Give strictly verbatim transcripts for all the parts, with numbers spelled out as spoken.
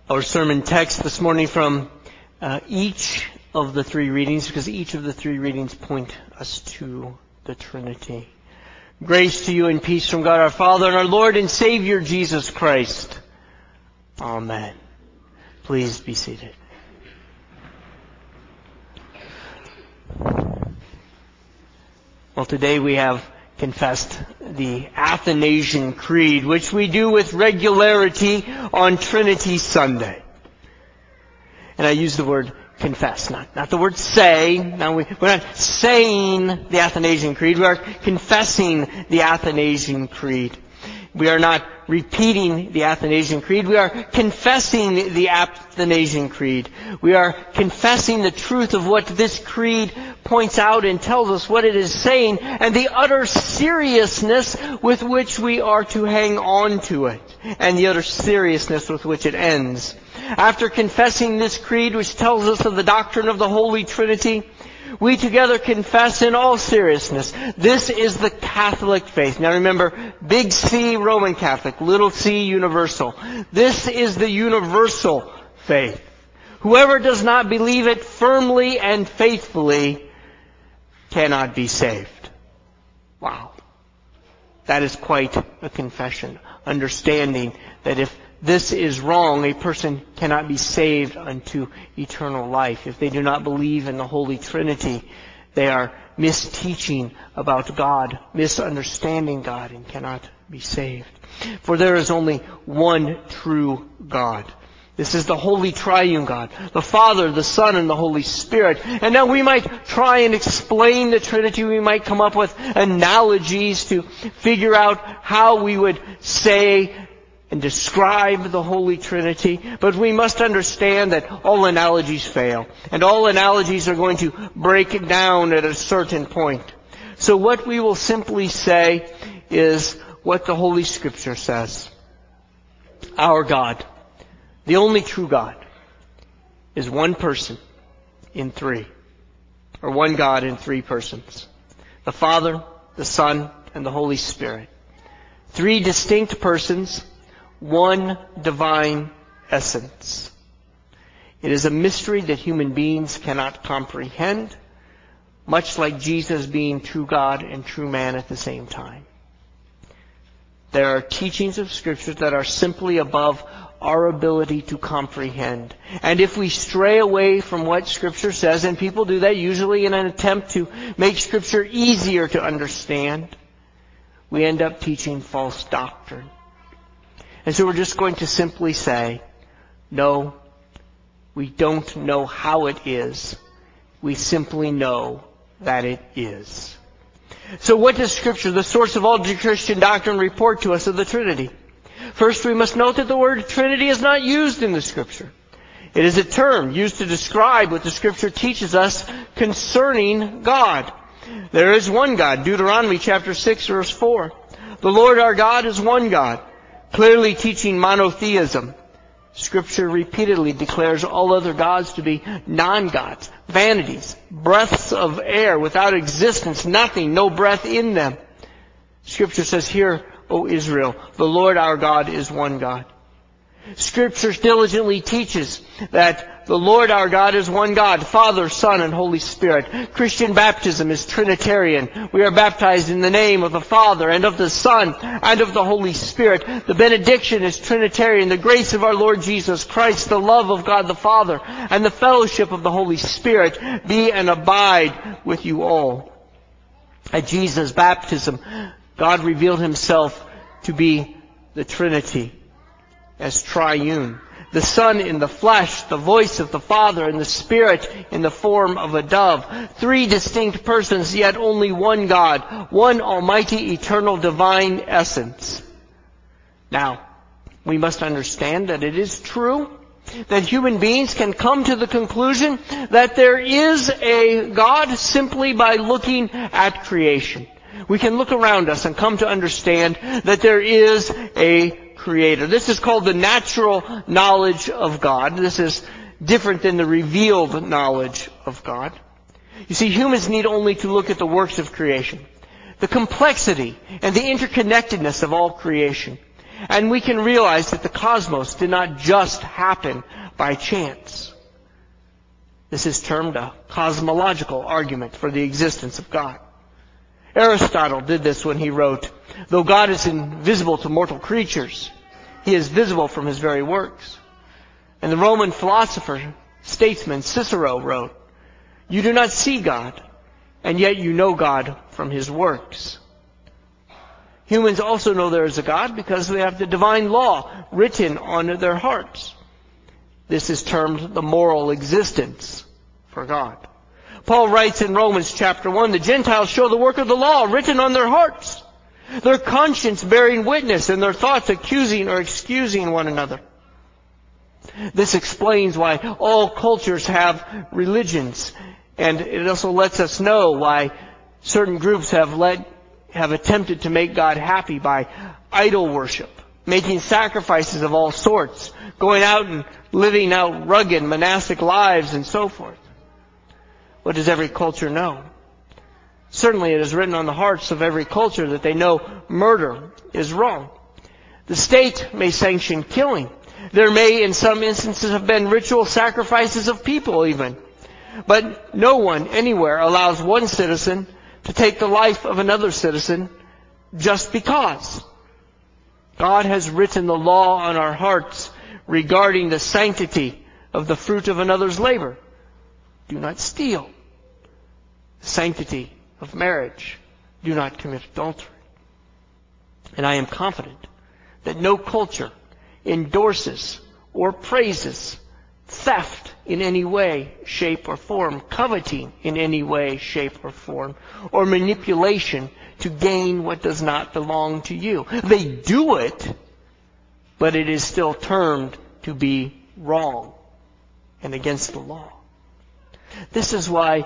Our sermon text this morning from uh, each of the three readings, because each of the three readings point us to the Trinity. Grace to you and peace from God our Father and our Lord and Savior Jesus Christ. Amen. Please be seated. Well, today we have confessed the Athanasian Creed, which we do with regularity on Trinity Sunday. And I use the word confess, not, not the word say. Now we, we're not saying the Athanasian Creed, we are confessing the Athanasian Creed. We are not repeating the Athanasian Creed, we are confessing the Athanasian Creed. We are confessing the truth of what this creed points out and tells us what it is saying, and the utter seriousness with which we are to hang on to it, and the utter seriousness with which it ends. After confessing this creed, which tells us of the doctrine of the Holy Trinity, we together confess in all seriousness, this is the Catholic faith. Now remember, big C, Roman Catholic, little c, universal. This is the universal faith. Whoever does not believe it firmly and faithfully cannot be saved. Wow. That is quite a confession. Understanding that if this is wrong, a person cannot be saved unto eternal life. If they do not believe in the Holy Trinity, they are misteaching about God, misunderstanding God, and cannot be saved. For there is only one true God. This is the Holy Triune God, the Father, the Son, and the Holy Spirit. And now we might try and explain the Trinity. We might come up with analogies to figure out how we would say and describe the Holy Trinity. But we must understand that all analogies fail. And all analogies are going to break down at a certain point. So what we will simply say is what the Holy Scripture says. Our God, the only true God, is one person in three. Or one God in three persons. The Father, the Son, and the Holy Spirit. Three distinct persons, one divine essence. It is a mystery that human beings cannot comprehend, much like Jesus being true God and true man at the same time. There are teachings of Scripture that are simply above our ability to comprehend. And if we stray away from what Scripture says, and people do that usually in an attempt to make Scripture easier to understand, we end up teaching false doctrine. And so we're just going to simply say, no, we don't know how it is. We simply know that it is. So what does Scripture, the source of all Christian doctrine, report to us of the Trinity? First, we must note that the word Trinity is not used in the Scripture. It is a term used to describe what the Scripture teaches us concerning God. There is one God, Deuteronomy chapter six, verse four. The Lord our God is one God, clearly teaching monotheism. Scripture repeatedly declares all other gods to be non-gods, vanities, breaths of air without existence, nothing, no breath in them. Scripture says, "Hear, O Israel, the Lord our God is one God." Scripture diligently teaches that the Lord our God is one God, Father, Son, and Holy Spirit. Christian baptism is Trinitarian. We are baptized in the name of the Father and of the Son and of the Holy Spirit. The benediction is Trinitarian. The grace of our Lord Jesus Christ, the love of God the Father, and the fellowship of the Holy Spirit be and abide with you all. At Jesus' baptism, God revealed Himself to be the Trinity as triune. The Son in the flesh, the voice of the Father, and the Spirit in the form of a dove. Three distinct persons, yet only one God. One almighty, eternal, divine essence. Now, we must understand that it is true that human beings can come to the conclusion that there is a God simply by looking at creation. We can look around us and come to understand that there is a Creator. This is called the natural knowledge of God. This is different than the revealed knowledge of God. You see, humans need only to look at the works of creation, the complexity and the interconnectedness of all creation, And we can realize that the cosmos did not just happen by chance. This is termed a cosmological argument for the existence of God. Aristotle did this when he wrote, "Though God is invisible to mortal creatures, he is visible from his very works." And the Roman philosopher, statesman Cicero wrote, "You do not see God, and yet you know God from his works." Humans also know there is a God because they have the divine law written on their hearts. This is termed the moral existence for God. Paul writes in Romans chapter one, "The Gentiles show the work of the law written on their hearts, their conscience bearing witness, and their thoughts accusing or excusing one another." This explains why all cultures have religions, and it also lets us know why certain groups have let, have attempted to make God happy by idol worship, making sacrifices of all sorts, going out and living out rugged monastic lives and so forth. What does every culture know? Certainly it is written on the hearts of every culture that they know murder is wrong. The state may sanction killing. There may, in some instances, have been ritual sacrifices of people even. But no one anywhere allows one citizen to take the life of another citizen just because. God has written the law on our hearts regarding the sanctity of the fruit of another's labor. Do not steal. The sanctity of marriage. Do not commit adultery. And I am confident that no culture endorses or praises theft in any way, shape, or form, coveting in any way, shape, or form, or manipulation to gain what does not belong to you. They do it, but it is still termed to be wrong and against the law. This is why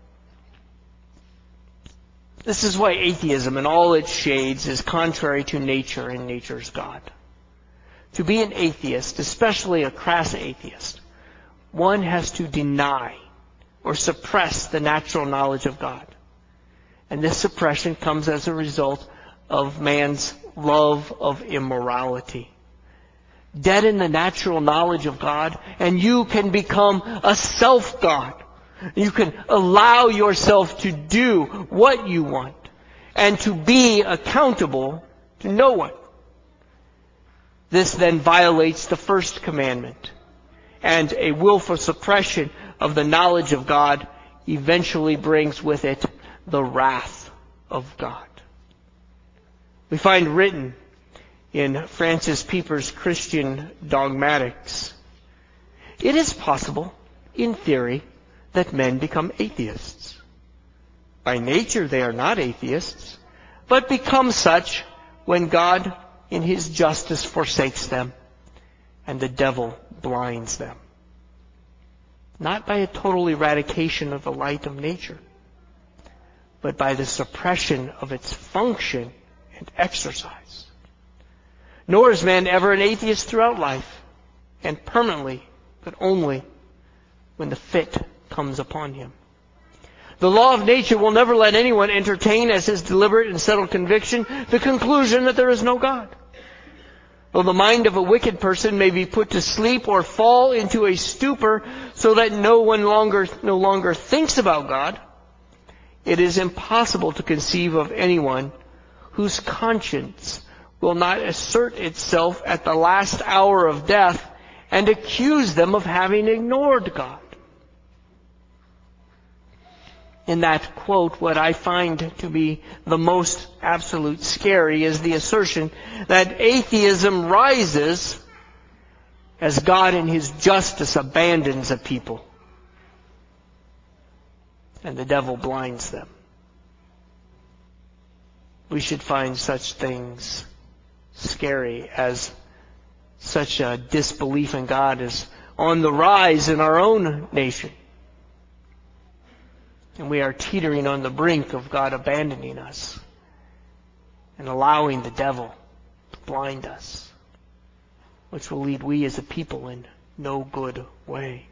This is why atheism in all its shades is contrary to nature and nature's God. To be an atheist, especially a crass atheist, one has to deny or suppress the natural knowledge of God. And this suppression comes as a result of man's love of immorality. Deaden the natural knowledge of God, and you can become a self-God. You can allow yourself to do what you want and to be accountable to no one. This then violates the first commandment, and a willful suppression of the knowledge of God eventually brings with it the wrath of God. We find written in Francis Pieper's Christian Dogmatics, it is possible, in theory, that men become atheists. By nature they are not atheists, but become such when God in his justice forsakes them and the devil blinds them. Not by a total eradication of the light of nature, but by the suppression of its function and exercise. Nor is man ever an atheist throughout life and permanently, but only when the fit comes upon him. The law of nature will never let anyone entertain as his deliberate and settled conviction the conclusion that there is no God. Though the mind of a wicked person may be put to sleep or fall into a stupor so that no one longer, no longer thinks about God, it is impossible to conceive of anyone whose conscience will not assert itself at the last hour of death and accuse them of having ignored God. In that quote, what I find to be the most absolute scary is the assertion that atheism rises as God in his justice abandons a people and the devil blinds them. We should find such things scary as such a disbelief in God is on the rise in our own nation. And we are teetering on the brink of God abandoning us and allowing the devil to blind us, which will lead we as a people in no good way.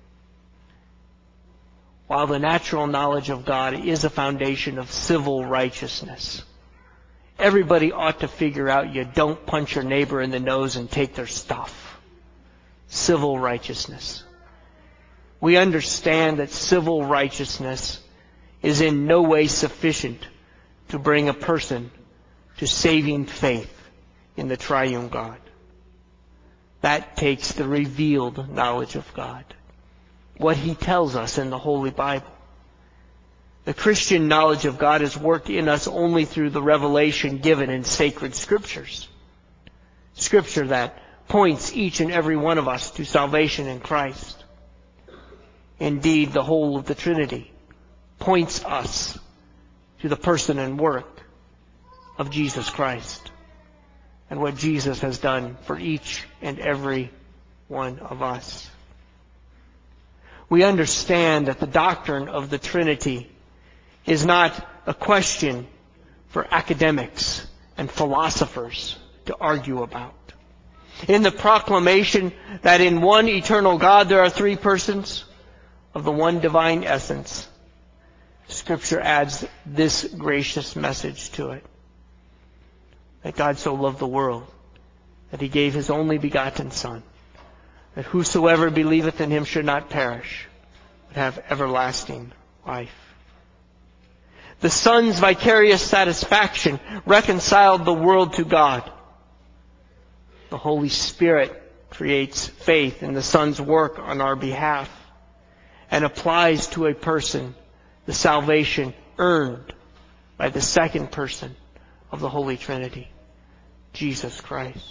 While the natural knowledge of God is a foundation of civil righteousness, everybody ought to figure out you don't punch your neighbor in the nose and take their stuff. Civil righteousness. We understand that civil righteousness is in no way sufficient to bring a person to saving faith in the triune God. That takes the revealed knowledge of God, what He tells us in the Holy Bible. The Christian knowledge of God is worked in us only through the revelation given in sacred Scriptures. Scripture that points each and every one of us to salvation in Christ. Indeed, the whole of the Trinity points us to the person and work of Jesus Christ and what Jesus has done for each and every one of us. We understand that the doctrine of the Trinity is not a question for academics and philosophers to argue about. In the proclamation that in one eternal God there are three persons of the one divine essence, Scripture adds this gracious message to it. That God so loved the world that He gave His only begotten Son, that whosoever believeth in Him should not perish, but have everlasting life. The Son's vicarious satisfaction reconciled the world to God. The Holy Spirit creates faith in the Son's work on our behalf and applies to a person the salvation earned by the second person of the Holy Trinity, Jesus Christ.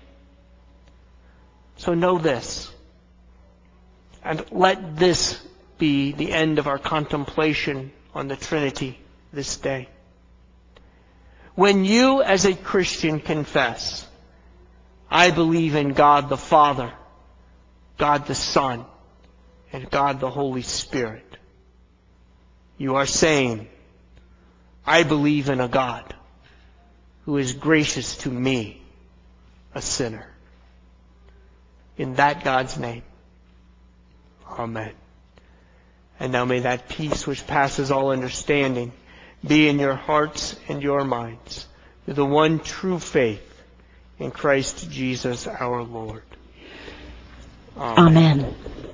So know this, and let this be the end of our contemplation on the Trinity this day. When you as a Christian confess, I believe in God the Father, God the Son, and God the Holy Spirit, you are saying, I believe in a God who is gracious to me, a sinner. In that God's name, amen. And now may that peace which passes all understanding be in your hearts and your minds through the one true faith in Christ Jesus our Lord. Amen. Amen.